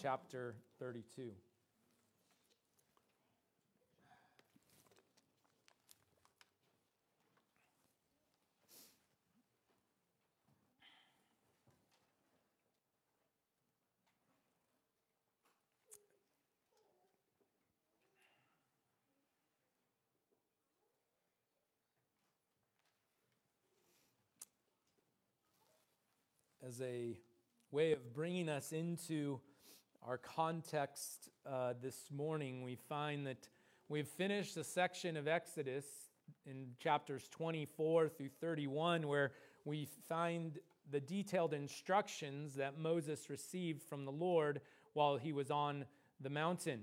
chapter 32. As a way of bringing us into our context this morning, we find that we've finished a section of Exodus in chapters 24 through 31, where we find the detailed instructions that Moses received from the Lord while he was on the mountain.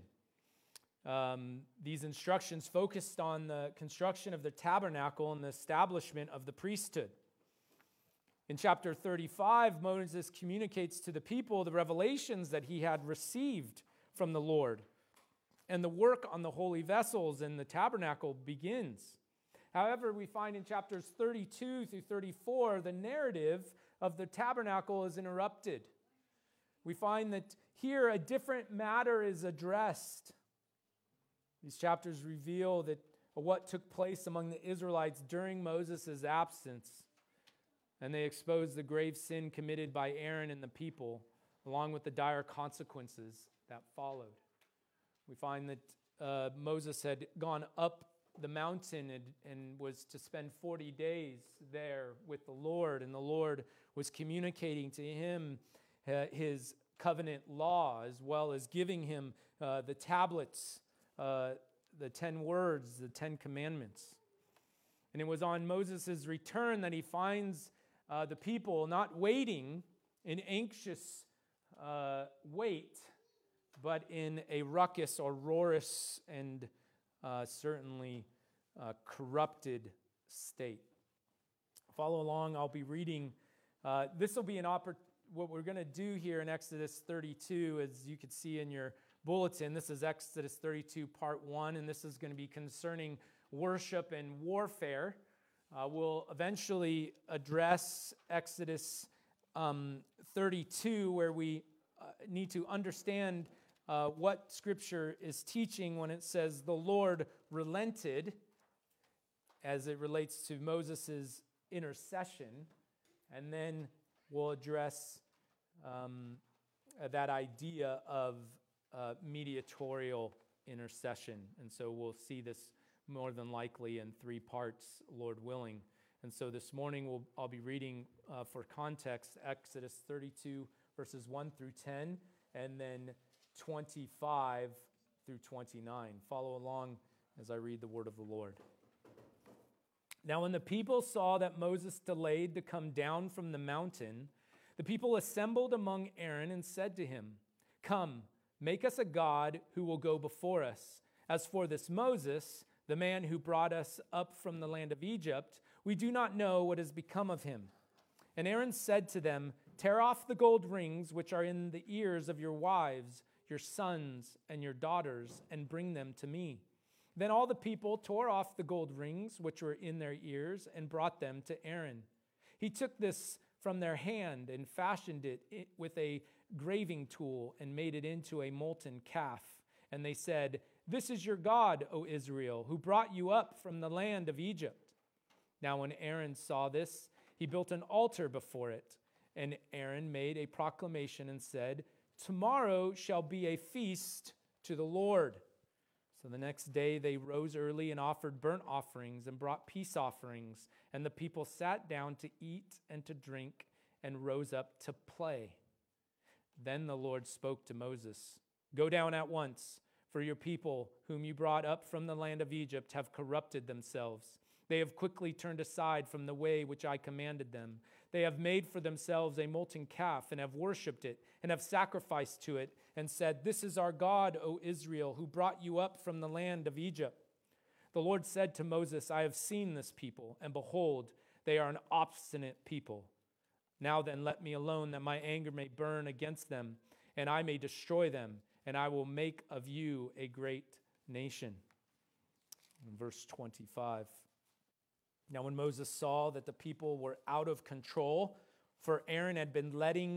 These instructions focused on the construction of the tabernacle and the establishment of the priesthood. In chapter 35, Moses communicates to the people the revelations that he had received from the Lord, and the work on the holy vessels and the tabernacle begins. However, we find in chapters 32 through 34, the narrative of the tabernacle is interrupted. We find that here a different matter is addressed. These chapters reveal that what took place among the Israelites during Moses' absence, and they expose the grave sin committed by Aaron and the people, along with the dire consequences that followed. We find that Moses had gone up the mountain and was to spend 40 days there with the Lord, and the Lord was communicating to him his covenant law, as well as giving him the tablets, the 10 words, the 10 commandments. And it was on Moses' return that he finds the people not waiting in anxious wait, but in a ruckus or roarous and certainly corrupted state. Follow along. I'll be reading. This will be what we're going to do here in Exodus 32, as you can see in your bulletin. This is Exodus 32, part 1, and this is going to be concerning worship and warfare. We'll eventually address Exodus 32, where we need to understand what Scripture is teaching when it says the Lord relented, as it relates to Moses' intercession. And then we'll address that idea of mediatorial intercession. And so we'll see this more than likely in 3 parts, Lord willing. And so this morning I'll be reading for context Exodus 32 verses 1 through 10, and then 25 through 29. Follow along as I read the word of the Lord. Now when the people saw that Moses delayed to come down from the mountain, the people assembled among Aaron and said to him, "Come, make us a god who will go before us. As for this Moses, the man who brought us up from the land of Egypt, we do not know what has become of him." And Aaron said to them, "Tear off the gold rings which are in the ears of your wives, your sons, and your daughters, and bring them to me." Then all the people tore off the gold rings which were in their ears and brought them to Aaron. He took this from their hand and fashioned it with a graving tool and made it into a molten calf. And they said, "This is your God, O Israel, who brought you up from the land of Egypt." Now when Aaron saw this, he built an altar before it. And Aaron made a proclamation and said, "Tomorrow shall be a feast to the Lord." So the next day they rose early and offered burnt offerings and brought peace offerings. And the people sat down to eat and to drink and rose up to play. Then the Lord spoke to Moses, "Go down at once, for your people whom you brought up from the land of Egypt have corrupted themselves. They have quickly turned aside from the way which I commanded them. They have made for themselves a molten calf and have worshipped it and have sacrificed to it and said, 'This is our God, O Israel, who brought you up from the land of Egypt.' The Lord said to Moses, 'I have seen this people, and behold, they are an obstinate people. Now then, let me alone, that my anger may burn against them, and I may destroy them, and I will make of you a great nation." In verse 25. Now when Moses saw that the people were out of control, for Aaron had been letting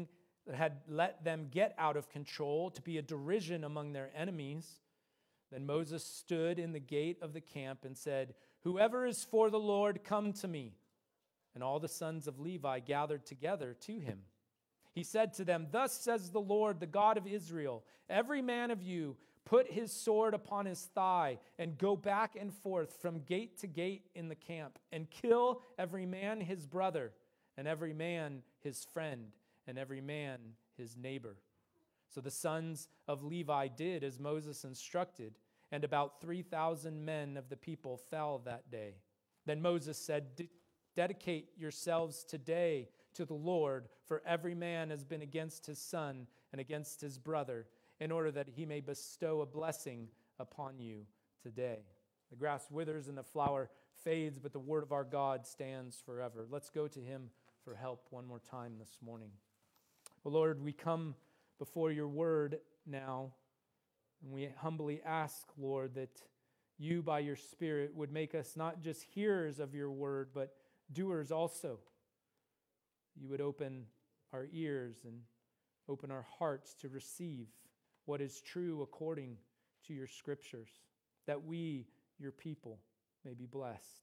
that had let them get out of control, to be a derision among their enemies. Then Moses stood in the gate of the camp and said, "Whoever is for the Lord, come to me." And all the sons of Levi gathered together to him. He said to them, "Thus says the Lord, the God of Israel, every man of you put his sword upon his thigh and go back and forth from gate to gate in the camp and kill every man his brother and every man his friend and every man his neighbor." So the sons of Levi did as Moses instructed, and about 3,000 men of the people fell that day. Then Moses said, "Dedicate yourselves today to the Lord, for every man has been against his son and against his brother, in order that he may bestow a blessing upon you today." The grass withers and the flower fades, but the word of our God stands forever. Let's go to him for help one more time this morning. Well, Lord, we come before your word now, and we humbly ask, Lord, that you by your Spirit would make us not just hearers of your word, but doers also. You would open our ears and open our hearts to receive what is true according to your scriptures, that we, your people, may be blessed.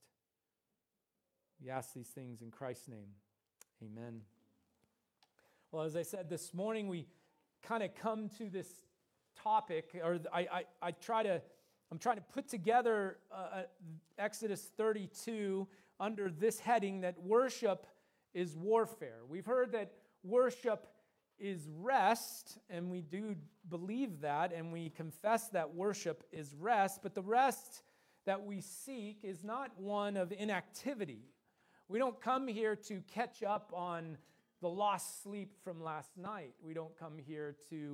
We ask these things in Christ's name. Amen. Well, as I said this morning, we kind of come to this topic, or I'm trying to put together Exodus 32 under this heading that worship is warfare. We've heard that worship is rest, and we do believe that, and we confess that worship is rest, but the rest that we seek is not one of inactivity. We don't come here to catch up on the lost sleep from last night. We don't come here to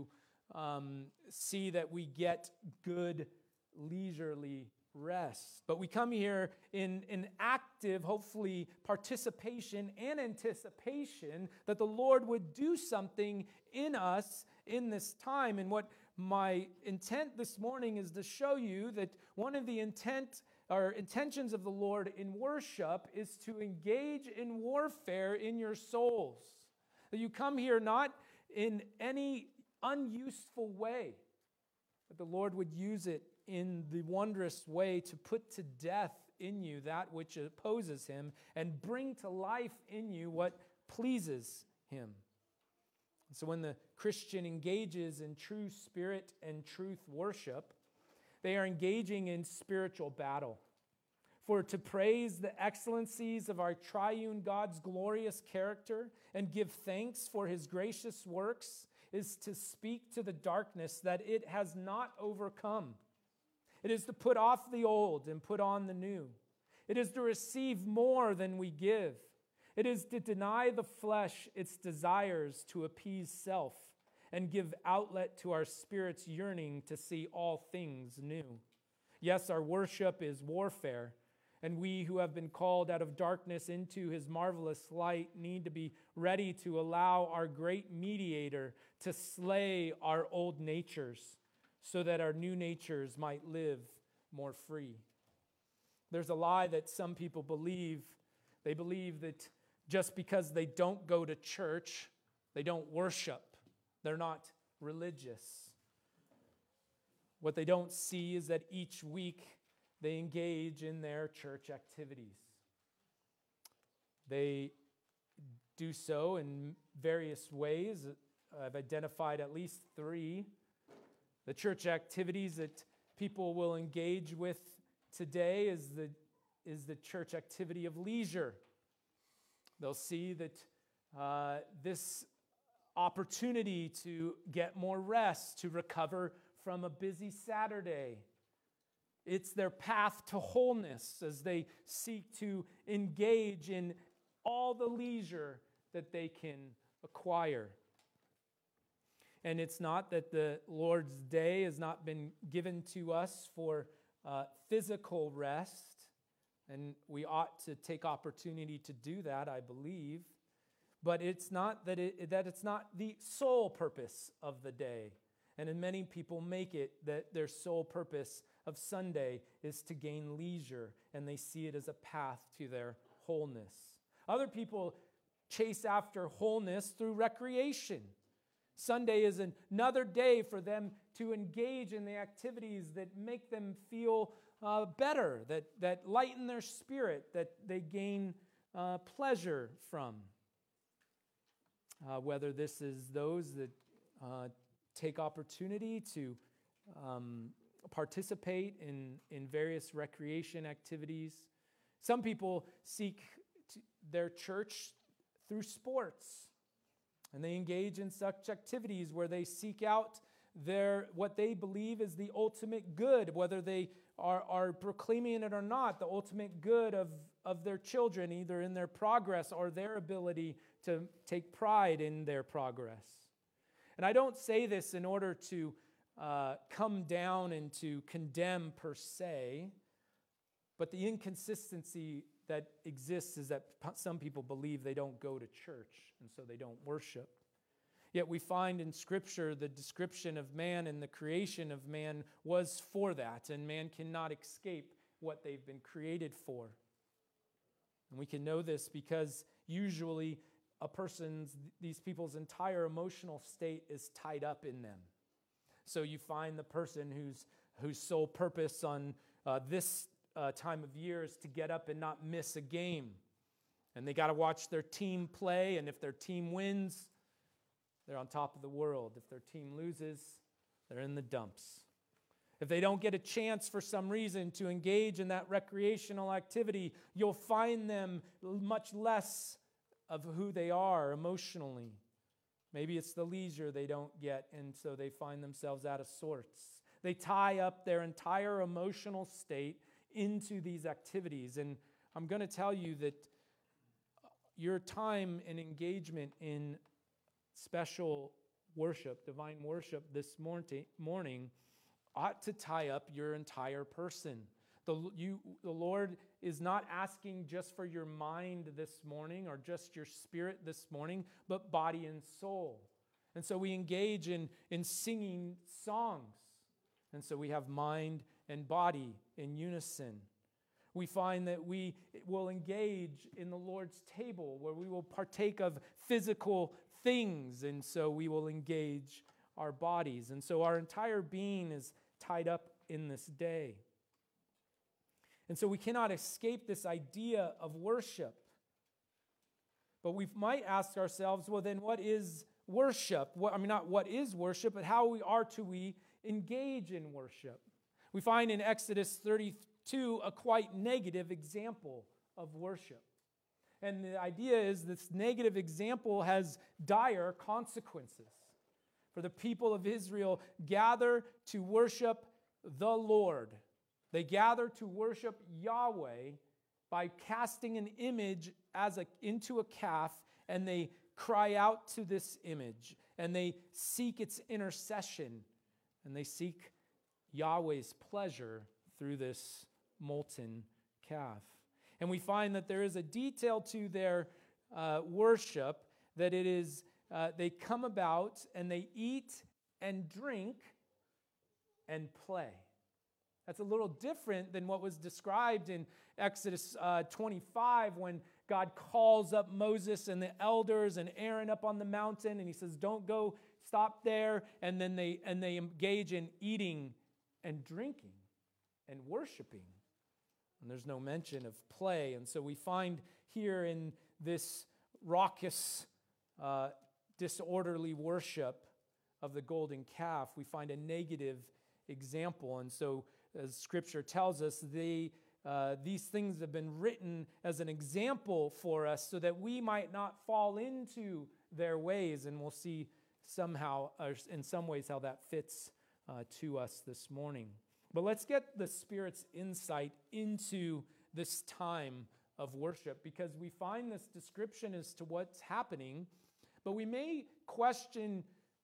see that we get good leisurely rest. But we come here in active, hopefully, participation and anticipation that the Lord would do something in us in this time. And what my intent this morning is to show you that one of the intentions of the Lord in worship is to engage in warfare in your souls. That you come here not in any unuseful way, but the Lord would use it in the wondrous way to put to death in you that which opposes him and bring to life in you what pleases him. So when the Christian engages in true spirit and truth worship, they are engaging in spiritual battle. For to praise the excellencies of our triune God's glorious character and give thanks for his gracious works is to speak to the darkness that it has not overcome. It is to put off the old and put on the new. It is to receive more than we give. It is to deny the flesh its desires to appease self and give outlet to our spirit's yearning to see all things new. Yes, our worship is warfare, and we who have been called out of darkness into his marvelous light need to be ready to allow our great mediator to slay our old natures so that our new natures might live more free. There's a lie that some people believe. They believe that just because they don't go to church, they don't worship. They're not religious. What they don't see is that each week they engage in their church activities. They do so in various ways. I've identified at least 3. The church activities that people will engage with today is the church activity of leisure. They'll see that this opportunity to get more rest, to recover from a busy Saturday, it's their path to wholeness as they seek to engage in all the leisure that they can acquire. And it's not that the Lord's day has not been given to us for physical rest, and we ought to take opportunity to do that, I believe. But it's not that it's not the sole purpose of the day. And many people make it that their sole purpose of Sunday is to gain leisure, and they see it as a path to their wholeness. Other people chase after wholeness through recreation. Sunday is another day for them to engage in the activities that make them feel better, that lighten their spirit, that they gain pleasure from. Whether this is those that take opportunity to participate in various recreation activities. Some people seek their church through sports. And they engage in such activities where they seek out what they believe is the ultimate good, whether they are proclaiming it or not, the ultimate good of their children, either in their progress or their ability to take pride in their progress. And I don't say this in order to come down and to condemn per se, but the inconsistency that exists is that some people believe they don't go to church, and so they don't worship. Yet we find in Scripture the description of man and the creation of man was for that, and man cannot escape what they've been created for. And we can know this because usually these people's entire emotional state is tied up in them. So you find the person whose sole purpose on this time of year is to get up and not miss a game. And they got to watch their team play, and if their team wins, they're on top of the world. If their team loses, they're in the dumps. If they don't get a chance for some reason to engage in that recreational activity, you'll find them much less of who they are emotionally. Maybe it's the leisure they don't get, and so they find themselves out of sorts. They tie up their entire emotional state into these activities. And I'm going to tell you that your time and engagement in special worship, divine worship this morning ought to tie up your entire person. The Lord is not asking just for your mind this morning or just your spirit this morning, but body and soul. And so we engage in singing songs. And so we have mind and body in unison. We find that we will engage in the Lord's table where we will partake of physical things, and so we will engage our bodies. And so our entire being is tied up in this day. And so we cannot escape this idea of worship. But we might ask ourselves, well, then what is worship? Not what is worship, but how we engage in worship. We find in Exodus 32 a quite negative example of worship. And the idea is this negative example has dire consequences. For the people of Israel gather to worship the Lord. They gather to worship Yahweh by casting an image into a calf, and they cry out to this image, and they seek its intercession, and they seek Yahweh's pleasure through this molten calf. And we find that there is a detail to their worship, that it is they come about and they eat and drink and play. That's a little different than what was described in Exodus 25 when God calls up Moses and the elders and Aaron up on the mountain, and he says, don't go, stop there. And then they engage in eating and drinking and worshiping. And there's no mention of play. And so we find here in this raucous, disorderly worship of the golden calf, we find a negative example. And so as Scripture tells us, these things have been written as an example for us so that we might not fall into their ways. And we'll see somehow, or in some ways, how that fits to us this morning. But let's get the Spirit's insight into this time of worship, because we find this description as to what's happening, but we may question,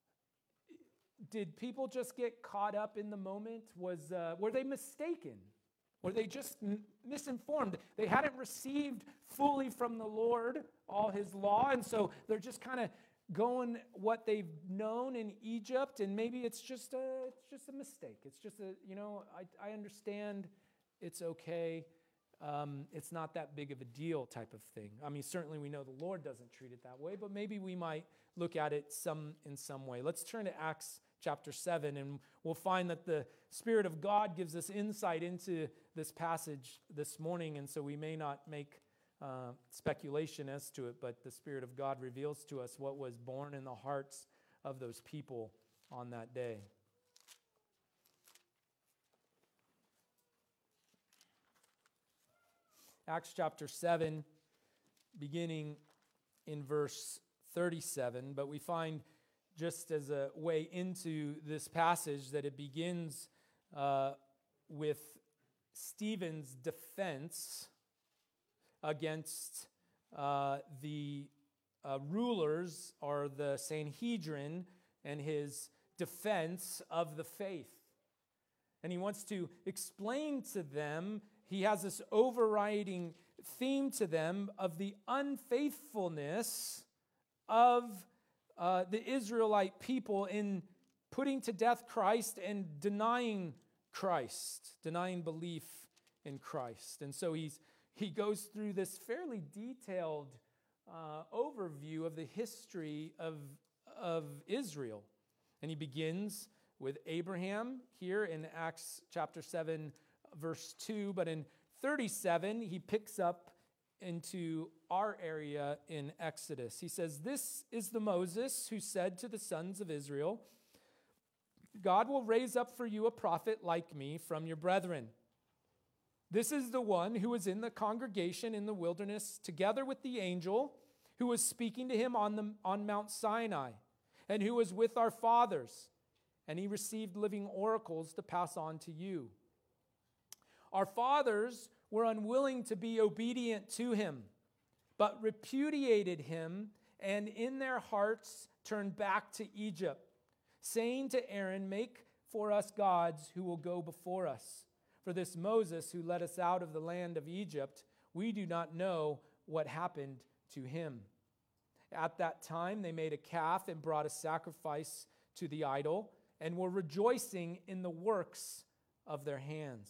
did people just get caught up in the moment? Were they mistaken? Were they just misinformed? They hadn't received fully from the Lord all His law, and so they're just kind of going what they've known in Egypt, and maybe it's just a mistake. It's just I understand, it's okay. it's not that big of a deal type of thing. I mean, certainly we know the Lord doesn't treat it that way, but maybe we might look at it in some way. Let's turn to Acts chapter 7, and we'll find that the Spirit of God gives us insight into this passage this morning, and so we may not make speculation as to it, but the Spirit of God reveals to us what was born in the hearts of those people on that day. Acts chapter 7, beginning in verse 37, but we find just as a way into this passage that it begins with Stephen's defense against the rulers or the Sanhedrin and his defense of the faith. And he wants to explain to them, he has this overriding theme to them of the unfaithfulness of the Israelite people in putting to death Christ and denying Christ, denying belief in Christ. And so he goes through this fairly detailed overview of the history of Israel. And he begins with Abraham here in Acts chapter 7, verse 2. But in 37, he picks up into our area in Exodus. He says, "This is the Moses who said to the sons of Israel, God will raise up for you a prophet like me from your brethren. This is the one who was in the congregation in the wilderness together with the angel who was speaking to him on Mount Sinai, and who was with our fathers, and he received living oracles to pass on to you. Our fathers were unwilling to be obedient to him, but repudiated him, and in their hearts turned back to Egypt, saying to Aaron, make for us gods who will go before us. For this Moses who led us out of the land of Egypt, we do not know what happened to him. At that time they made a calf and brought a sacrifice to the idol, and were rejoicing in the works of their hands."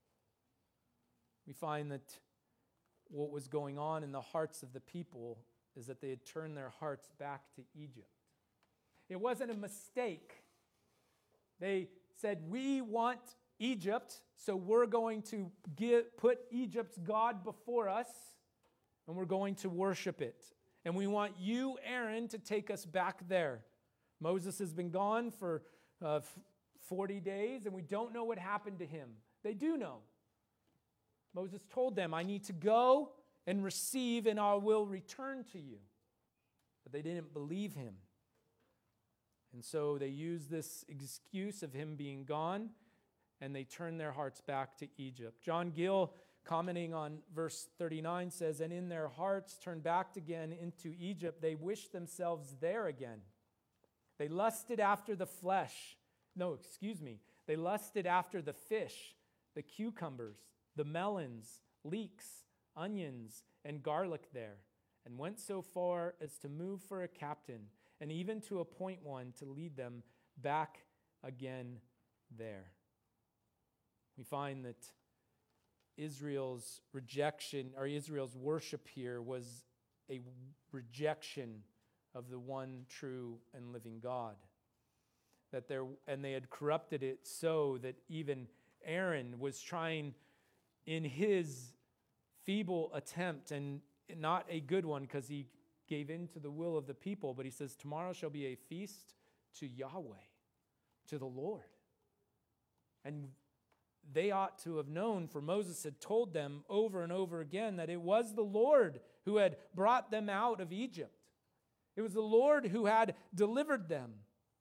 We find that what was going on in the hearts of the people is that they had turned their hearts back to Egypt. It wasn't a mistake. They said, we want Egypt, so we're going to put Egypt's God before us, and we're going to worship it. And we want you, Aaron, to take us back there. Moses has been gone for 40 days, and we don't know what happened to him. They do know. Moses told them, I need to go and receive, and I will return to you. But they didn't believe him. And so they used this excuse of him being gone, and they turned their hearts back to Egypt. John Gill, commenting on verse 39, says, "And in their hearts turned back again into Egypt, they wished themselves there again. They lusted after the flesh. They lusted after the fish, the cucumbers, the melons, leeks, onions, and garlic there, and went so far as to move for a captain, and even to appoint one to lead them back again there." We find that Israel's rejection, or Israel's worship here, was a rejection of the one true and living God. And they had corrupted it so that even Aaron was trying in his feeble attempt, and not a good one because he gave in to the will of the people, but he says, tomorrow shall be a feast to Yahweh, to the Lord. And they ought to have known, for Moses had told them over and over again that it was the Lord who had brought them out of Egypt. It was the Lord who had delivered them.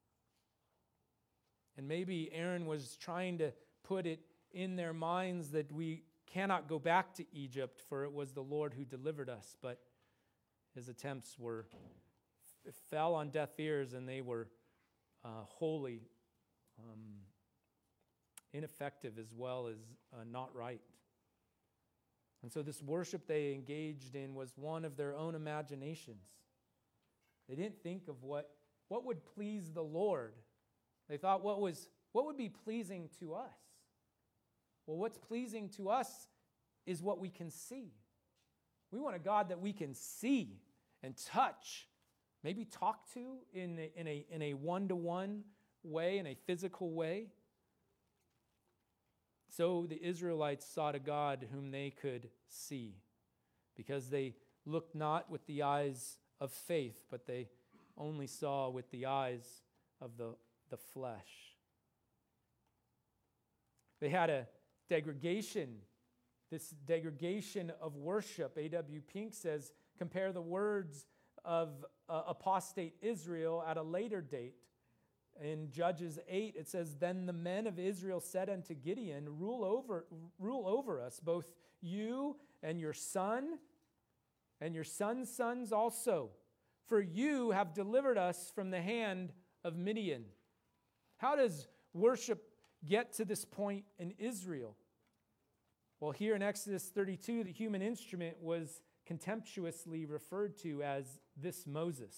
And maybe Aaron was trying to put it in their minds that we cannot go back to Egypt, for it was the Lord who delivered us. But his attempts fell on deaf ears, and they were wholly ineffective as well as not right. And so this worship they engaged in was one of their own imaginations. They didn't think of what would please the Lord. They thought what would be pleasing to us. Well, what's pleasing to us is what we can see. We want a God that we can see and touch, maybe talk to in a one-to-one way, in a physical way. So the Israelites sought a God whom they could see, because they looked not with the eyes of faith, but they only saw with the eyes of the flesh. They had a degradation, this degradation of worship. A.W. Pink says, compare the words of apostate Israel at a later date. In Judges 8, it says, then the men of Israel said unto Gideon, rule over us, both you and your son, and your son's sons also, for you have delivered us from the hand of Midian. How does worship get to this point in Israel? Well, here in Exodus 32, the human instrument was contemptuously referred to as this Moses.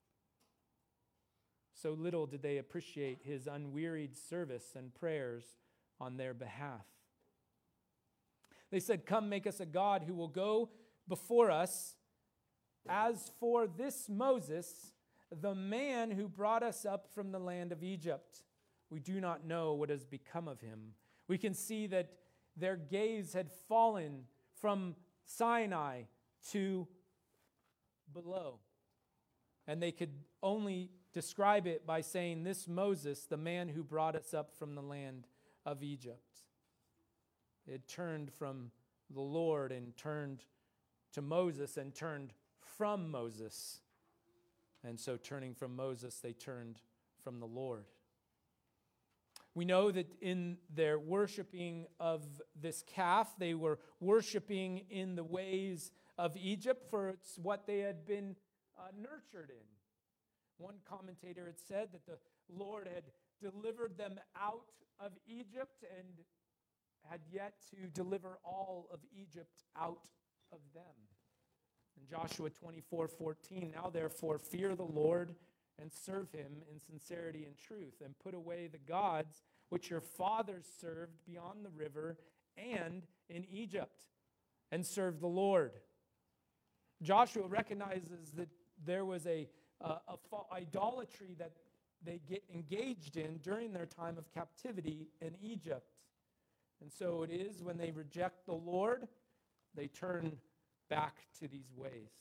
So little did they appreciate his unwearied service and prayers on their behalf. They said, come, make us a God who will go before us. As for this Moses, the man who brought us up from the land of Egypt, we do not know what has become of him. We can see that their gaze had fallen from Sinai to below. And they could only describe it by saying, this Moses, the man who brought us up from the land of Egypt. It turned from the Lord and turned to Moses and turned from Moses. And so turning from Moses, they turned from the Lord. We know that in their worshiping of this calf, they were worshiping in the ways of Egypt, for it's what they had been nurtured in. One commentator had said that the Lord had delivered them out of Egypt and had yet to deliver all of Egypt out of them. In Joshua 24:14, now therefore fear the Lord and serve him in sincerity and truth, and put away the gods which your fathers served beyond the river and in Egypt, and serve the Lord. Joshua recognizes that there was a idolatry that they get engaged in during their time of captivity in Egypt. And so it is when they reject the Lord, they turn back to these ways.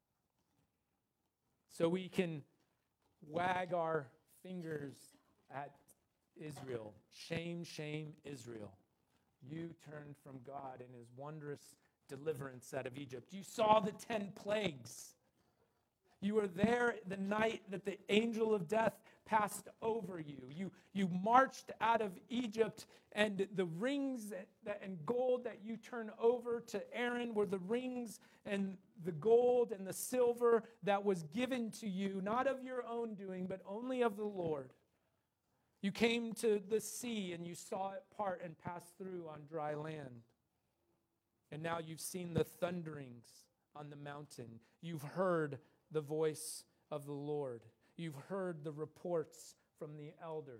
So we can wag our fingers at Israel. Shame, shame, Israel. You turned from God in his wondrous deliverance out of Egypt. You saw the 10 plagues. You were there the night that the angel of death passed over you. You marched out of Egypt, and the rings and gold that you turned over to Aaron were the rings and the gold and the silver that was given to you, not of your own doing, but only of the Lord. You came to the sea and you saw it part and pass through on dry land. And now you've seen the thunderings on the mountain. You've heard the voice of the Lord. You've heard the reports from the elders.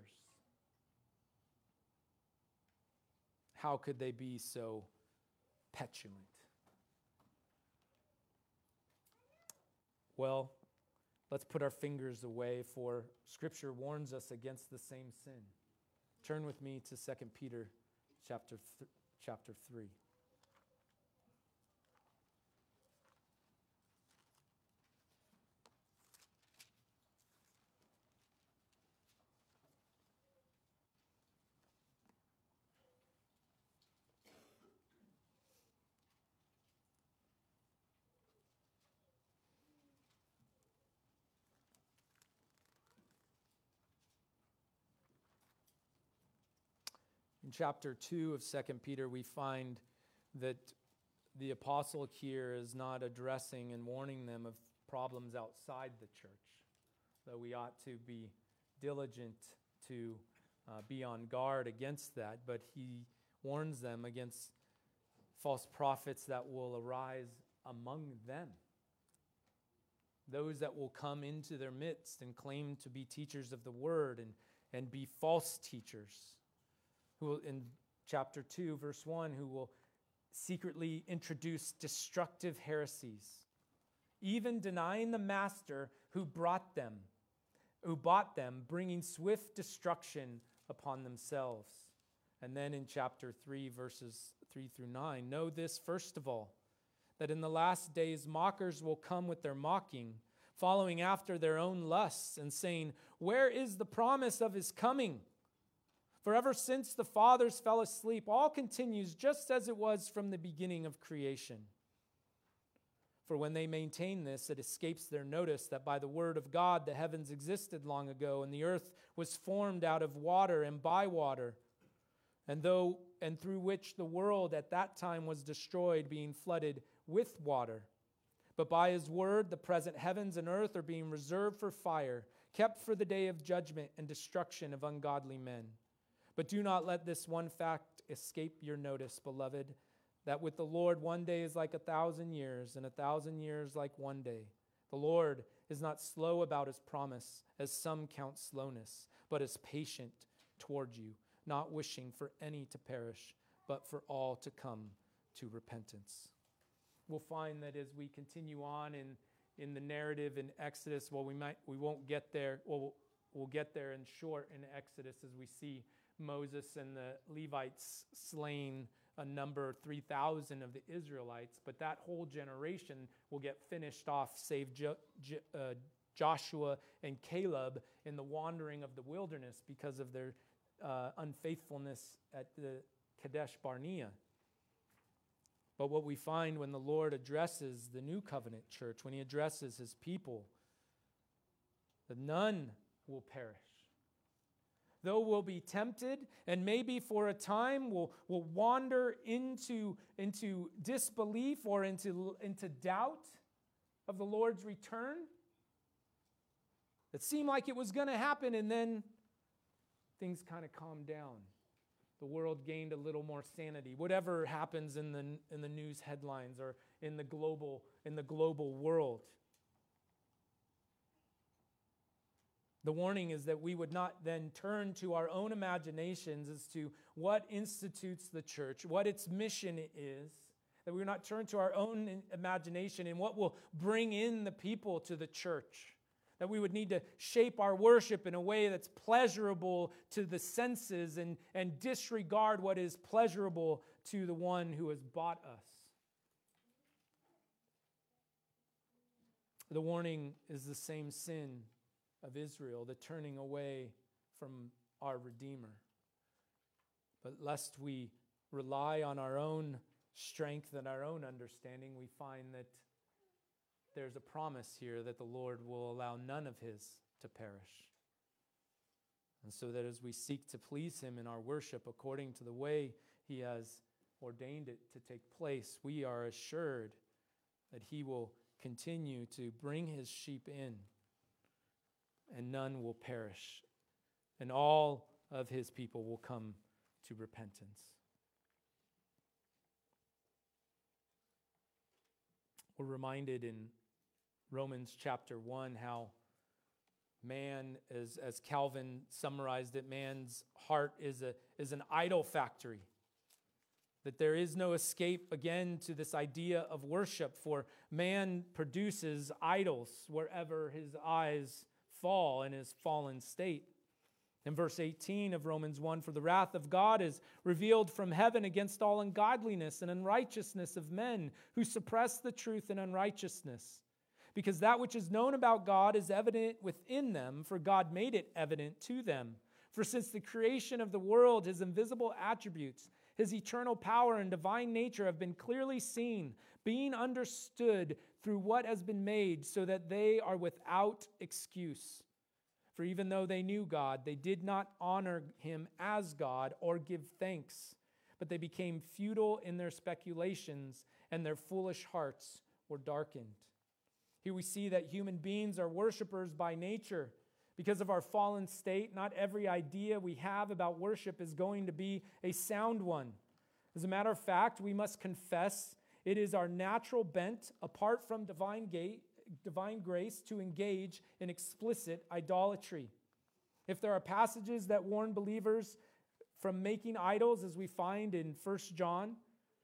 How could they be so petulant? Well, let's put our fingers away, for Scripture warns us against the same sin. Turn with me to 2 Peter chapter 3. In chapter 2 of 2 Peter, we find that the apostle here is not addressing and warning them of problems outside the church, though we ought to be diligent to be on guard against that. But he warns them against false prophets that will arise among them, those that will come into their midst and claim to be teachers of the word and be false teachers, who will, in chapter 2, verse 1, who will secretly introduced destructive heresies, even denying the master who bought them, bringing swift destruction upon themselves. And then in chapter 3, verses 3 through 9, know this first of all, that in the last days mockers will come with their mocking, following after their own lusts, and saying, where is the promise of his coming? For ever since the fathers fell asleep, all continues just as it was from the beginning of creation. For when they maintain this, it escapes their notice that by the word of God the heavens existed long ago, and the earth was formed out of water and by water, and through which the world at that time was destroyed, being flooded with water. But by his word the present heavens and earth are being reserved for fire, kept for the day of judgment and destruction of ungodly men. But do not let this one fact escape your notice, beloved, that with the Lord 1 day is like 1,000 years, and 1,000 years like 1 day. The Lord is not slow about his promise, as some count slowness, but is patient toward you, not wishing for any to perish, but for all to come to repentance. We'll find that as we continue on in the narrative in Exodus, we won't get there. We'll get there in short in Exodus as we see Moses and the Levites slain a number 3,000 of the Israelites, but that whole generation will get finished off, save Joshua and Caleb in the wandering of the wilderness because of their unfaithfulness at the Kadesh Barnea. But what we find when the Lord addresses the new covenant church, when he addresses his people, that none will perish. Though we'll be tempted, and maybe for a time we'll wander into disbelief or into doubt of the Lord's return. It seemed like it was going to happen, and then things kind of calmed down. The world gained a little more sanity. Whatever happens in the news headlines or in the global world. The warning is that we would not then turn to our own imaginations as to what institutes the church, what its mission is, that we would not turn to our own imagination and what will bring in the people to the church, that we would need to shape our worship in a way that's pleasurable to the senses and disregard what is pleasurable to the one who has bought us. The warning is the same sin of Israel, the turning away from our Redeemer. But lest we rely on our own strength and our own understanding, we find that there's a promise here that the Lord will allow none of his to perish. And so that as we seek to please him in our worship according to the way he has ordained it to take place, we are assured that he will continue to bring his sheep in, and none will perish, and all of his people will come to repentance. We're reminded in Romans chapter 1 how man, as Calvin summarized it, man's heart is an idol factory. That there is no escape again to this idea of worship, for man produces idols wherever his eyes fall in his fallen state. In verse 18 of Romans 1, for the wrath of God is revealed from heaven against all ungodliness and unrighteousness of men who suppress the truth in unrighteousness. Because that which is known about God is evident within them, for God made it evident to them. For since the creation of the world, his invisible attributes, his eternal power and divine nature have been clearly seen, being understood through what has been made, so that they are without excuse. For even though they knew God, they did not honor him as God or give thanks, but they became futile in their speculations, and their foolish hearts were darkened. Here we see that human beings are worshipers by nature. Because of our fallen state, not every idea we have about worship is going to be a sound one. As a matter of fact, we must confess it is our natural bent, apart from divine grace, to engage in explicit idolatry. If there are passages that warn believers from making idols, as we find in 1 John,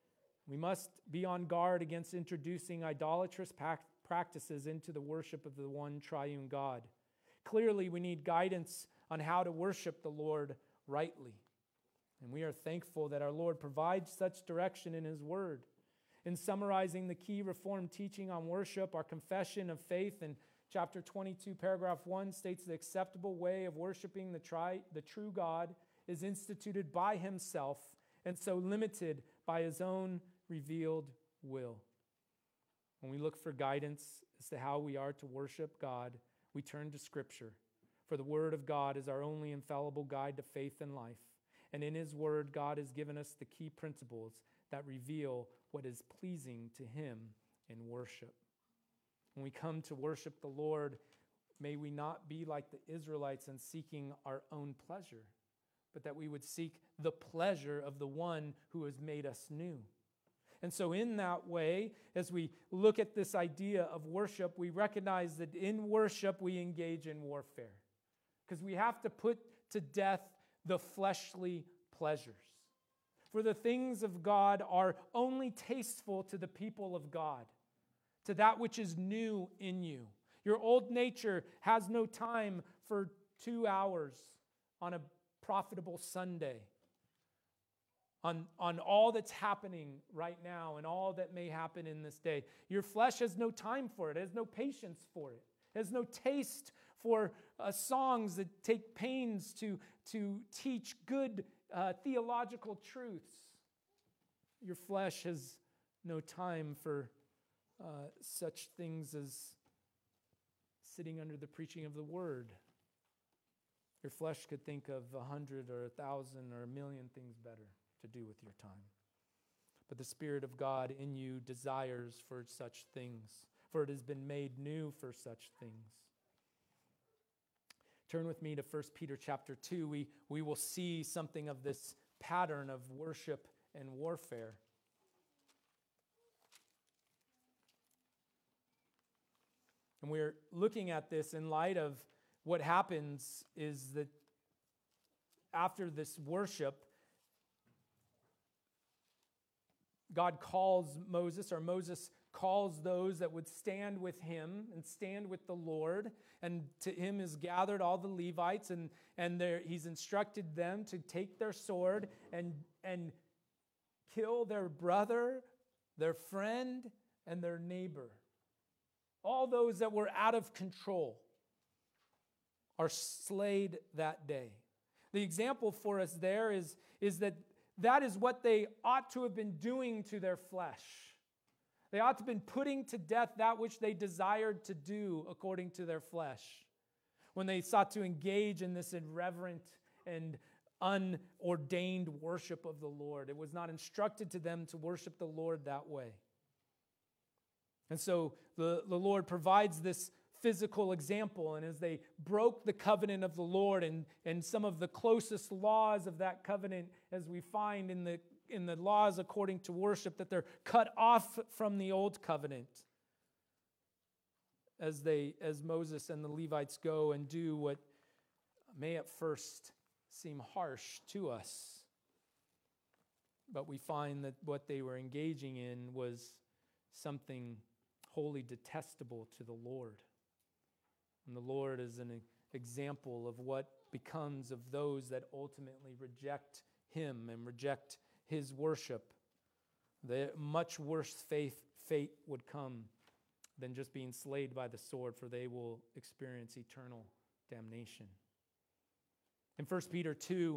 We must be on guard against introducing idolatrous practices into the worship of the one triune God. Clearly, we need guidance on how to worship the Lord rightly. And we are thankful that our Lord provides such direction in His Word. In summarizing the key Reformed teaching on worship, our confession of faith in chapter 22, paragraph 1 states the acceptable way of worshiping the true God is instituted by Himself and so limited by His own revealed will. When we look for guidance as to how we are to worship God, we turn to Scripture. For the Word of God is our only infallible guide to faith and life. And in His Word, God has given us the key principles that reveal what is pleasing to Him in worship. When we come to worship the Lord, may we not be like the Israelites in seeking our own pleasure, but that we would seek the pleasure of the one who has made us new. And so in that way, as we look at this idea of worship, we recognize that in worship we engage in warfare, because we have to put to death the fleshly pleasures. For the things of God are only tasteful to the people of God, to that which is new in you. Your old nature has no time for 2 hours on a profitable Sunday, on all that's happening right now and all that may happen in this day. Your flesh has no time for it. It has no patience for it. It has no taste for songs that take pains to teach good theological truths. Your flesh has no time for such things as sitting under the preaching of the Word. Your flesh could think of 100 or 1,000 or 1,000,000 things better to do with your time. But the Spirit of God in you desires for such things, for it has been made new for such things. Turn with me to 1 Peter chapter 2. We will see something of this pattern of worship and warfare. And we're looking at this in light of what happens is that after this worship, God calls Moses, or Moses calls those that would stand with him and stand with the Lord. And to him is gathered all the Levites, and he's instructed them to take their sword and kill their brother, their friend, and their neighbor. All those that were out of control are slayed that day. The example for us there is that is what they ought to have been doing to their flesh. They ought to have been putting to death that which they desired to do according to their flesh, when they sought to engage in this irreverent and unordained worship of the Lord. It was not instructed to them to worship the Lord that way. And so the Lord provides this physical example, and as they broke the covenant of the Lord and some of the closest laws of that covenant, as we find in the laws according to worship, that they're cut off from the old covenant as Moses and the Levites go and do what may at first seem harsh to us. But we find that what they were engaging in was something wholly detestable to the Lord. And the Lord is an example of what becomes of those that ultimately reject Him and reject His worship. The much worse fate would come than just being slayed by the sword, for they will experience eternal damnation. In 1 Peter 2,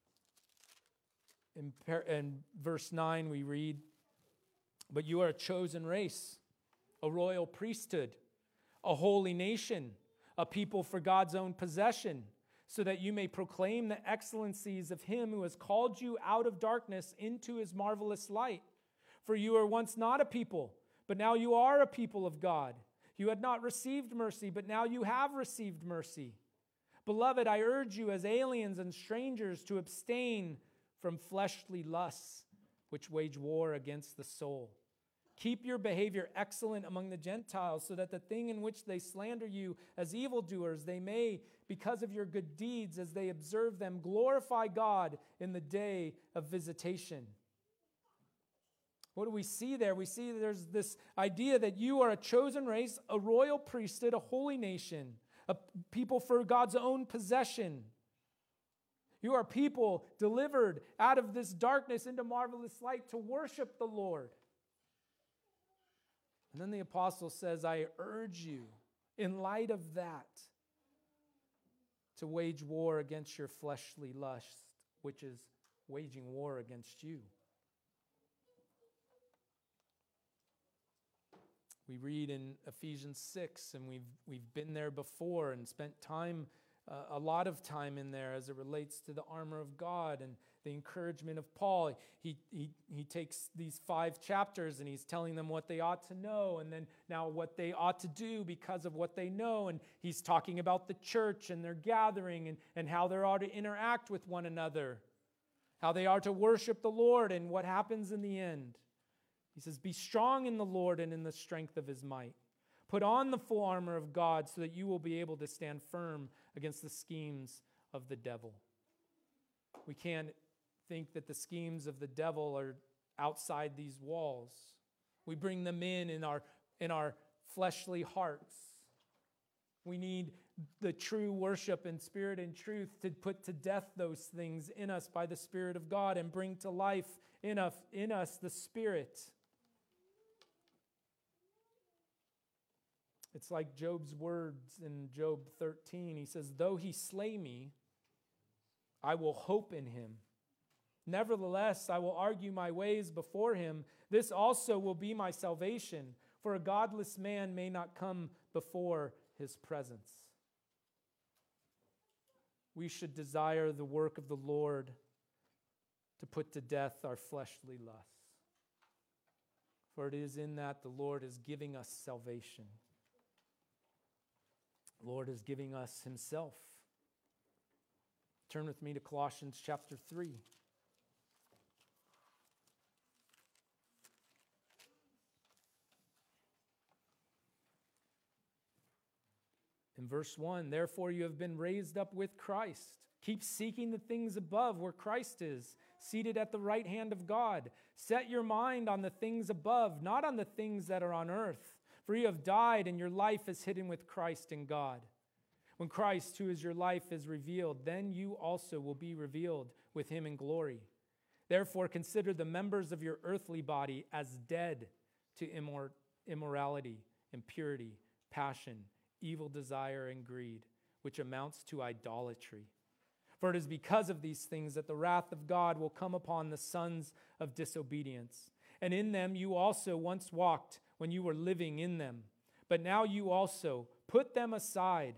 in verse 9, we read, "But you are a chosen race, a royal priesthood, a holy nation, a people for God's own possession, so that you may proclaim the excellencies of Him who has called you out of darkness into His marvelous light. For you were once not a people, but now you are a people of God. You had not received mercy, but now you have received mercy. Beloved, I urge you as aliens and strangers to abstain from fleshly lusts, which wage war against the soul. Keep your behavior excellent among the Gentiles, so that the thing in which they slander you as evildoers, they may, because of your good deeds, as they observe them, glorify God in the day of visitation." What do we see there? We see there's this idea that you are a chosen race, a royal priesthood, a holy nation, a people for God's own possession. You are people delivered out of this darkness into marvelous light to worship the Lord. And then the apostle says, I urge you, in light of that, to wage war against your fleshly lust, which is waging war against you. We read in Ephesians 6, and we've been there before and spent time, a lot of time in there as it relates to the armor of God and the encouragement of Paul. He takes these 5 chapters and he's telling them what they ought to know, and then now what they ought to do because of what they know. And he's talking about the church and their gathering and how they are to interact with one another, how they are to worship the Lord and what happens in the end. He says, be strong in the Lord and in the strength of his might. Put on the full armor of God so that you will be able to stand firm against the schemes of the devil. We can't think that the schemes of the devil are outside these walls. We bring them in our fleshly hearts. We need the true worship in spirit and truth to put to death those things in us by the Spirit of God and bring to life in us the Spirit. It's like Job's words in Job 13. He says, though he slay me, I will hope in him. Nevertheless, I will argue my ways before him. This also will be my salvation, for a godless man may not come before his presence. We should desire the work of the Lord to put to death our fleshly lusts. For it is in that the Lord is giving us salvation. The Lord is giving us himself. Turn with me to Colossians chapter 3. In verse 1, therefore you have been raised up with Christ. Keep seeking the things above where Christ is, seated at the right hand of God. Set your mind on the things above, not on the things that are on earth. For you have died, and your life is hidden with Christ in God. When Christ, who is your life, is revealed, then you also will be revealed with him in glory. Therefore consider the members of your earthly body as dead to immorality, impurity, passion, evil desire, and greed, which amounts to idolatry. For it is because of these things that the wrath of God will come upon the sons of disobedience. And in them you also once walked when you were living in them. But now you also put them aside,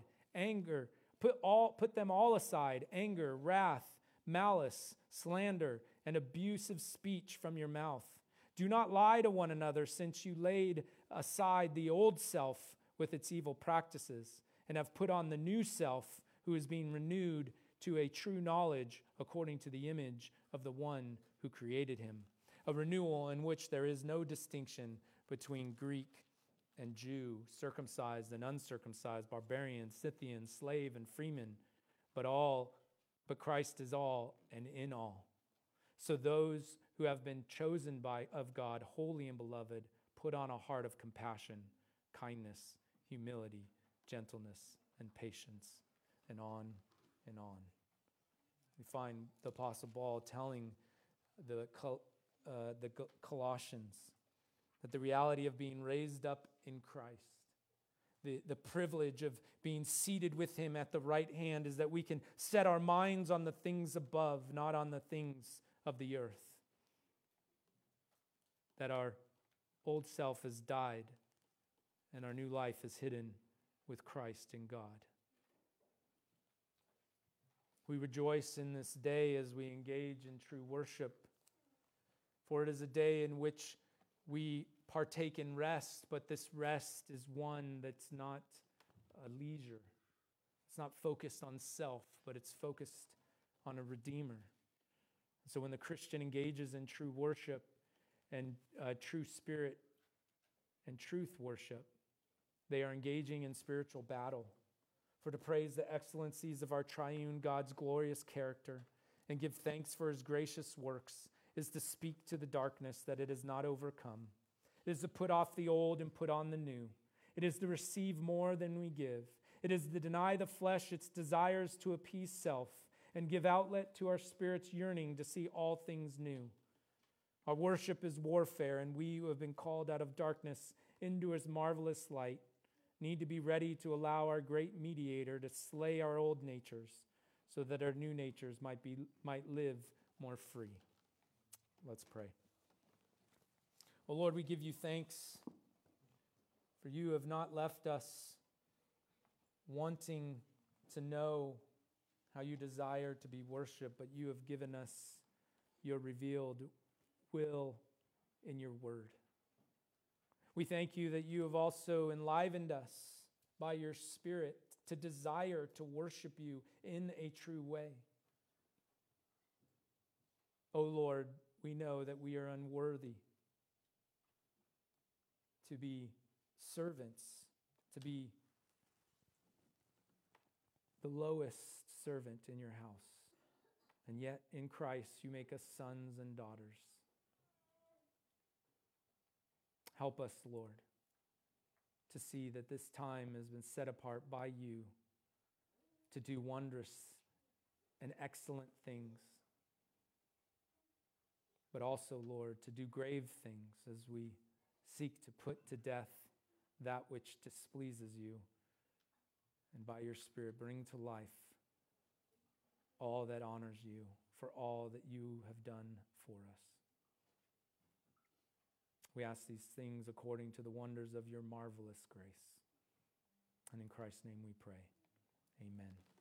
put them all aside, anger, wrath, malice, slander, and abusive speech from your mouth. Do not lie to one another, since you laid aside the old self with its evil practices, and have put on the new self, who is being renewed to a true knowledge according to the image of the one who created him. A renewal in which there is no distinction between Greek and Jew, circumcised and uncircumcised, barbarian, Scythian, slave and freeman, but Christ is all and in all. So those who have been chosen of God, holy and beloved, put on a heart of compassion, kindness, humility, gentleness, and patience, and on and on. We find the Apostle Paul telling the Colossians that the reality of being raised up in Christ, the privilege of being seated with him at the right hand, is that we can set our minds on the things above, not on the things of the earth. That our old self has died and our new life is hidden with Christ in God. We rejoice in this day as we engage in true worship, for it is a day in which we partake in rest, but this rest is one that's not a leisure. It's not focused on self, but it's focused on a Redeemer. So when the Christian engages in true worship and true spirit and truth worship, they are engaging in spiritual battle, for to praise the excellencies of our triune God's glorious character and give thanks for his gracious works is to speak to the darkness that it is not overcome. It is to put off the old and put on the new. It is to receive more than we give. It is to deny the flesh its desires to appease self and give outlet to our spirit's yearning to see all things new. Our worship is warfare, and we who have been called out of darkness into his marvelous light need to be ready to allow our great mediator to slay our old natures so that our new natures might live more free. Let's pray. Oh Lord, we give you thanks for you have not left us wanting to know how you desire to be worshiped, but you have given us your revealed will in your word. We thank you that you have also enlivened us by your Spirit to desire to worship you in a true way. O Lord, we know that we are unworthy to be servants, to be the lowest servant in your house. And yet in Christ you make us sons and daughters. Help us, Lord, to see that this time has been set apart by you to do wondrous and excellent things, but also, Lord, to do grave things as we seek to put to death that which displeases you, and by your Spirit bring to life all that honors you for all that you have done for us. We ask these things according to the wonders of your marvelous grace. And in Christ's name we pray. Amen.